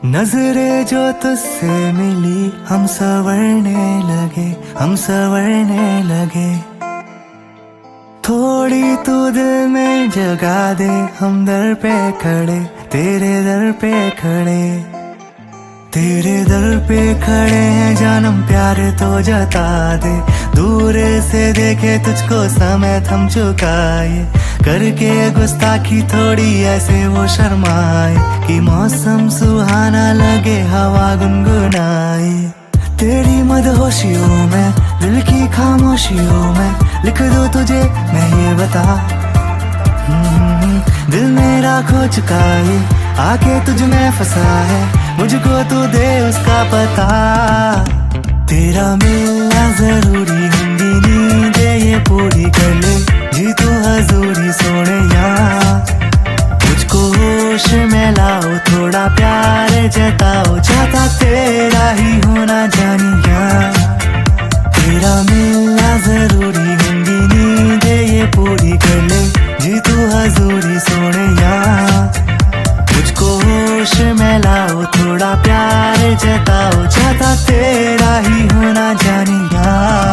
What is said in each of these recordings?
नजरे जो तुझसे मिली हम संवरने लगे, हम संवरने लगे। थोड़ी तू दिल में जगा दे, हम दर पे खड़े, तेरे दर पे खड़े, तेरे दर पे खड़े हैं जानम प्यार तो जता दे। दूर से देखे तुझको समय थम चुकाए, करके गुस्ताखी थोड़ी ऐसे वो शर्माए कि मौसम सुहाना लगे हवा गुनगुनाए। तेरी मदहोशियों में दिल की खामोशियों में लिख दो तुझे मैं ये बता। दिल मेरा खो चुका है, आके तुझ में फंसा है, मुझको तू दे उसका पता। तेरा मिलना जरूरी हिंदी नींदे ये पूरी कर ले, जी तू हजूरी सोने यहाँ। मुझको होश में लाओ, थोड़ा प्यार जताओ, चाहता तेरा ही होना जानिया। तेरा मिलना जरूरी हिंदी नींदे ये पूरी कर ले, जी तू हजूरी सोने यहाँ। मुझको होश में लाओ, थोड़ा प्यार जताओ, चाहता तेरा ही होना जानिया।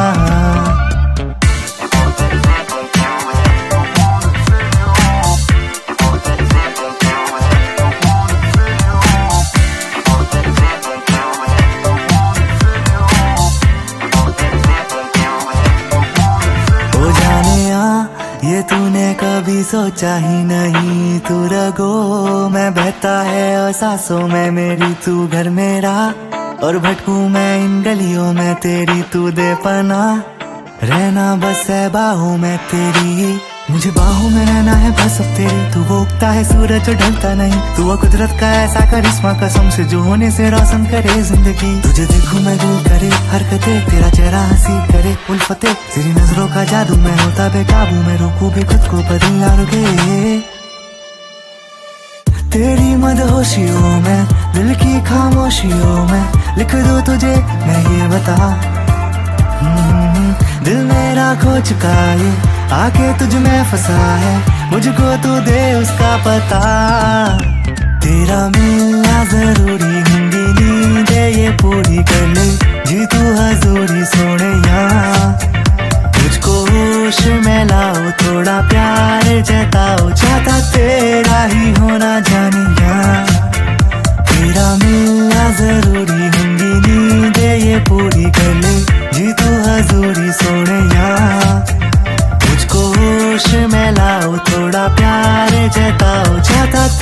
ये तूने कभी सोचा ही नहीं, तू रगो मैं बहता है और सांसों में मेरी तू घर मेरा। और भटकूं मैं इन गलियों में तेरी तू दे पना, रहना बस है बाहों में तेरी। मुझे बाहों में रहना है बस अब तेरी, तू वो उगता है सूरज जो ढलता नहीं, तू वो कुदरत का ऐसा करिश्मा कसम से जो होने से रोशन करे जिंदगी। तुझे देखूं मैं दिल करे हरकतें, तेरा चेहरा हंसी करे उल्फतें, तेरी नजरों का जादू मैं होता बेकाबू, मैं रोकूं भी खुद को पर दिल हार गए। तेरी मदहोशियों में दिल की खामोशियों में लिख दो तुझे मैं ये बता। दिल मेरा खो चुका है, आके तुझ में फंसा है, मुझको तू दे उसका पता। तेरा मिलना जरूरी हिंदी नींदे ये पूरी कर ले, जी तू हजूरी सोने यहाँ। मुझको होश में लाओ, थोड़ा प्यार जताओ, चाहता तेरा ही होना जानिया। तेरा मिलना जरूरी हिंदी नींदे ये पूरी कर ले, जी तू हजूरी सोने यहाँ। मुझको होश में लाओ, थोड़ा प्यार जताओ, चाहता